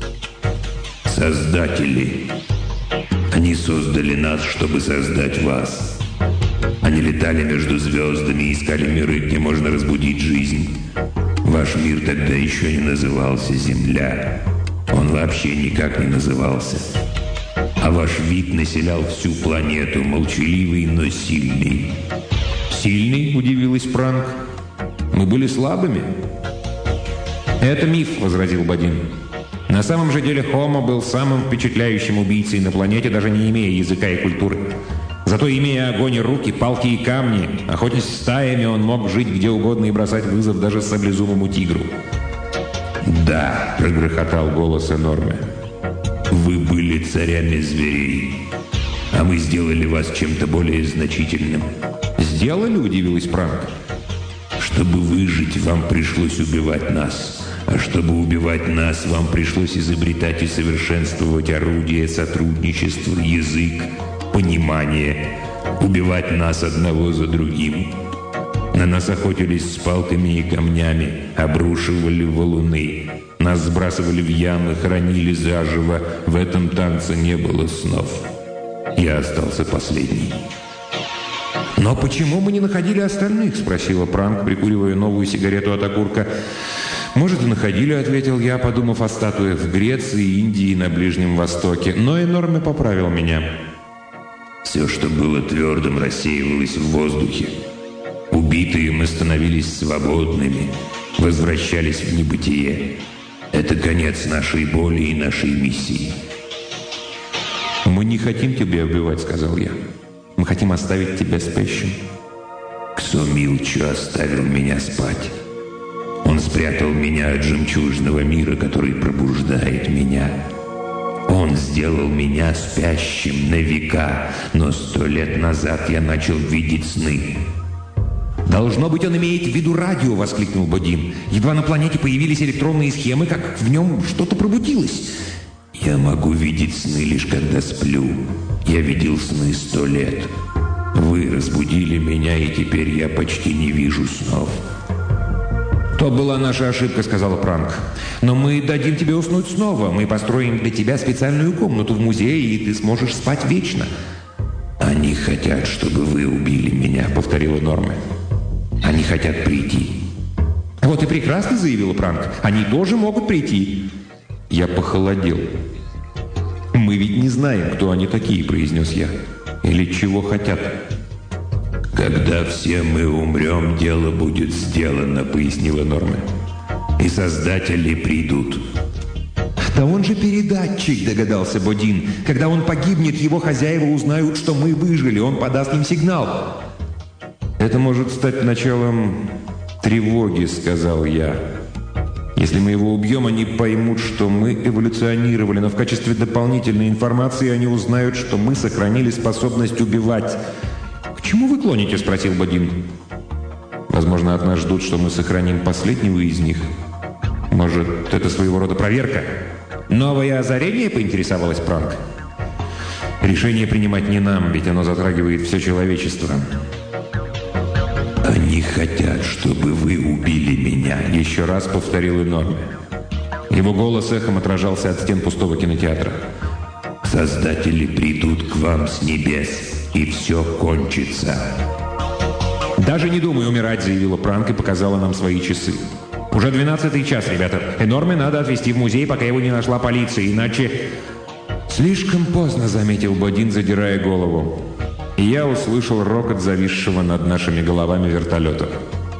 «Создатели. Они создали нас, чтобы создать вас. Они летали между звездами и искали миры, где можно разбудить жизнь. Ваш мир тогда еще не назывался Земля. Он вообще никак не назывался. А ваш вид населял всю планету, молчаливый, но сильный». «Сильный?» — удивилась Пранк. «Мы были слабыми». «Это миф», — возразил Бодин. «На самом же деле Хомо был самым впечатляющим убийцей на планете, даже не имея языка и культуры. Зато, имея огонь и руки, палки и камни, охотясь стаями, он мог жить где угодно и бросать вызов даже саблезубому тигру». «Да», — прогрохотал голос Энорме. «Вы были царями зверей, а мы сделали вас чем-то более значительным». «Сделали?» — удивилась Пранк. «Чтобы выжить, вам пришлось убивать нас. А чтобы убивать нас, вам пришлось изобретать и совершенствовать орудия сотрудничества, язык, понимание, убивать нас одного за другим. На нас охотились с палками и камнями, обрушивали валуны, нас сбрасывали в ямы, хоронили заживо. В этом танце не было снов. Я остался последний». «Но почему мы не находили остальных?» — спросила Пранк, прикуривая новую сигарету от окурка. «Может, и находили», — ответил я, подумав о статуях в Греции, Индии и на Ближнем Востоке. Но Энорме поправил меня. «Все, что было твердым, рассеивалось в воздухе. Убитые мы становились свободными, возвращались в небытие. Это конец нашей боли и нашей миссии». «Мы не хотим тебя убивать», — сказал я. «Мы хотим оставить тебя спящим». Ксомилчу оставил меня спать. Он спрятал меня от жемчужного мира, который пробуждает меня. Он сделал меня спящим на века, но 100 лет назад я начал видеть сны. «Должно быть, он имеет в виду радио», — воскликнул Бодин. «Едва на планете появились электронные схемы, как в нем что-то пробудилось». «Я могу видеть сны лишь когда сплю. Я видел сны 100 лет. Вы разбудили меня, и теперь я почти не вижу снов». «То была наша ошибка», — сказала Пранк. «Но мы дадим тебе уснуть снова. Мы построим для тебя специальную комнату в музее, и ты сможешь спать вечно». «Они хотят, чтобы вы убили меня», — повторила Норме. «Они хотят прийти». «Вот и прекрасно», — заявила Пранк. «Они тоже могут прийти». Я похолодел. «Мы ведь не знаем, кто они такие», — произнес я. «Или чего хотят». «Когда все мы умрем, дело будет сделано», — пояснила Норме. «И создатели придут». «Да он же передатчик», — догадался Бодин. «Когда он погибнет, его хозяева узнают, что мы выжили. Он подаст им сигнал». «Это может стать началом тревоги», — сказал я. «Если мы его убьем, они поймут, что мы эволюционировали, но в качестве дополнительной информации они узнают, что мы сохранили способность убивать». «К чему вы клоните?» — спросил Бодин. «Возможно, от нас ждут, что мы сохраним последнего из них. Может, это своего рода проверка?» «Новое озарение?» — поинтересовалась Пранк. «Решение принимать не нам, ведь оно затрагивает все человечество». «Они хотят, чтобы вы убили меня», — еще раз повторил Энорме. Его голос эхом отражался от стен пустого кинотеатра. «Создатели придут к вам с небес, и все кончится». «Даже не думай умирать», — заявила Пранк и показала нам свои часы. «Уже 12-й час, ребята. Энорме надо отвезти в музей, пока его не нашла полиция, иначе...» «Слишком поздно», — заметил Бодин, задирая голову. И я услышал рокот зависшего над нашими головами вертолета.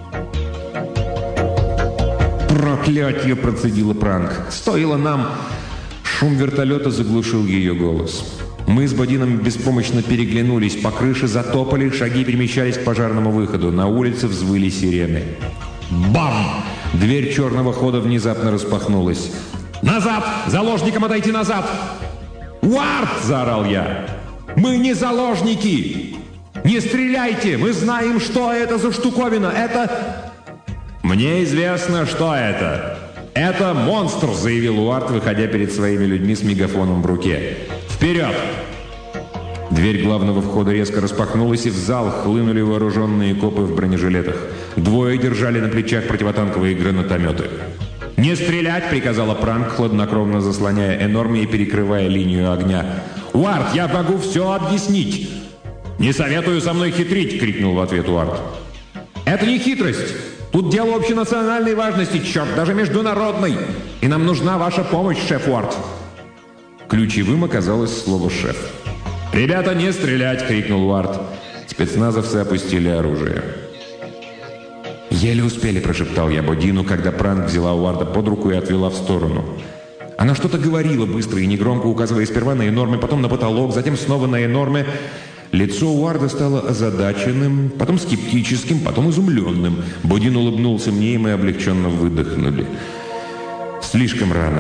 «Проклятье!» — процедила Пранк. «Стоило нам...» Шум вертолета заглушил ее голос. Мы с Бодином беспомощно переглянулись. По крыше затопали, шаги перемещались к пожарному выходу. На улице взвыли сирены. Бам! Дверь черного хода внезапно распахнулась. «Назад! Заложникам отойти назад!» «Уарт!» – заорал я. «Мы не заложники! Не стреляйте! Мы знаем, что это за штуковина! Это...» «Мне известно, что это!» «Это монстр!» – заявил Уарт, выходя перед своими людьми с мегафоном в руке. «Вперед!» Дверь главного входа резко распахнулась, и в зал хлынули вооруженные копы в бронежилетах. Двое держали на плечах противотанковые гранатометы. «Не стрелять!» – приказала Пранк, хладнокровно заслоняя Энорме и перекрывая линию огня. «Уарт, я могу все объяснить!» «Не советую со мной хитрить!» – крикнул в ответ Уарт. «Это не хитрость! Тут дело общенациональной важности, черт, даже международной! И нам нужна ваша помощь, шеф Уарт!» Ключевым оказалось слово «шеф». «Ребята, не стрелять!» — крикнул Уарт. Спецназовцы опустили оружие. «Еле успели», — прошептал я Бодину, когда Пранк взяла Уарда под руку и отвела в сторону. Она что-то говорила быстро и негромко, указывая сперва на Энорме, потом на потолок, затем снова на Энорме. Лицо Уарда стало озадаченным, потом скептическим, потом изумленным. Бодин улыбнулся мне, и мы облегченно выдохнули. Слишком рано.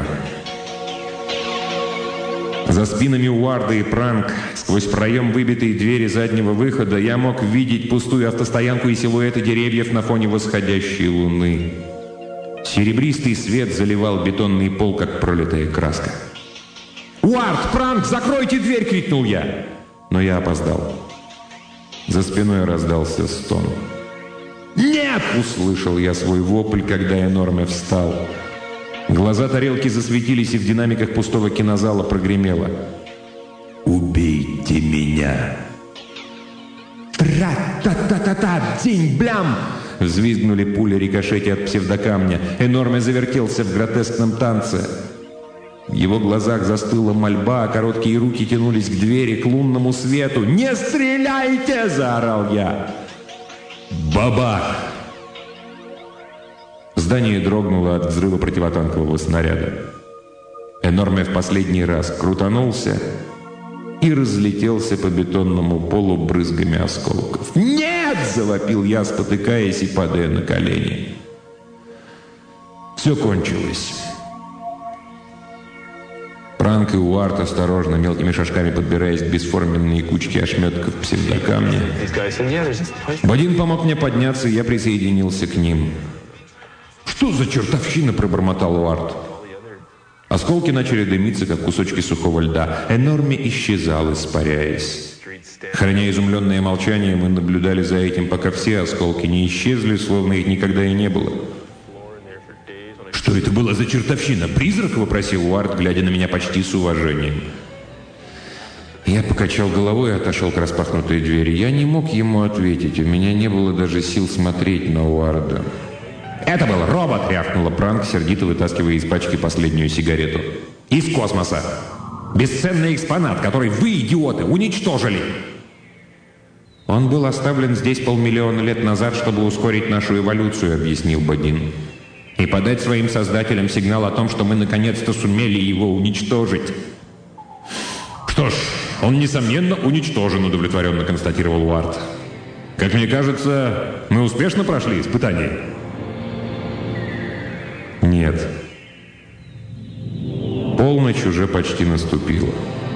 За спинами Уарда и Пранк, сквозь проем выбитой двери заднего выхода, я мог видеть пустую автостоянку и силуэты деревьев на фоне восходящей луны. Серебристый свет заливал бетонный пол, как пролитая краска. «Уард, Пранк, закройте дверь!» — крикнул я. Но я опоздал. За спиной раздался стон. «Нет!» — услышал я свой вопль, когда Энорме встал. Глаза тарелки засветились, и в динамиках пустого кинозала прогремело: «Убейте меня!» «Тра-та-та-та-та! Дзинь-блям!» Взвизгнули пули рикошетя от псевдокамня. Энорме завертелся в гротескном танце. В его глазах застыла мольба, а короткие руки тянулись к двери, к лунному свету. «Не стреляйте!» – заорал я. Бабах! Здание дрогнуло от взрыва противотанкового снаряда. Энорме в последний раз крутанулся и разлетелся по бетонному полу брызгами осколков. «Нет!» – завопил я, спотыкаясь и падая на колени. Все кончилось. Пранк и Уарт, осторожно, мелкими шажками подбираясь к бесформенной кучке ошметков псевдокамня. Бодин помог мне подняться, и я присоединился к ним. «Что за чертовщина?» – пробормотал Уарт. Осколки начали дымиться, как кусочки сухого льда. Энорме исчезал, испаряясь. Храня изумленное молчание, мы наблюдали за этим, пока все осколки не исчезли, словно их никогда и не было. «Что это была за чертовщина? Призрак?» – вопросил Уарт, глядя на меня почти с уважением. Я покачал головой и отошел к распахнутой двери. Я не мог ему ответить. У меня не было даже сил смотреть на Уарда. «Это был робот!» – рявкнула Пранк, сердито вытаскивая из пачки последнюю сигарету. «Из космоса! Бесценный экспонат, который вы, идиоты, уничтожили!» «Он был оставлен здесь 500 000 лет назад, чтобы ускорить нашу эволюцию», – объяснил Бодин. «И подать своим создателям сигнал о том, что мы наконец-то сумели его уничтожить». «Что ж, он, несомненно, уничтожен», – удовлетворенно констатировал Уарт. «Как мне кажется, мы успешно прошли испытание». Нет. Полночь уже почти наступила.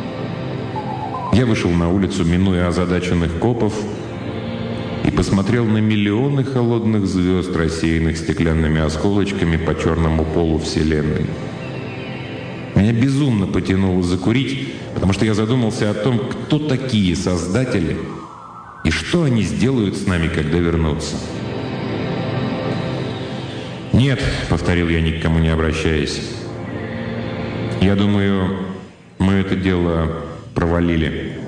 Я вышел на улицу, минуя озадаченных копов, и посмотрел на миллионы холодных звезд, рассеянных стеклянными осколочками по черному полу Вселенной. Меня безумно потянуло закурить, потому что я задумался о том, кто такие создатели и что они сделают с нами, когда вернутся. «Нет», — повторил я, ни к кому не обращаясь. «Я думаю, мы это дело провалили».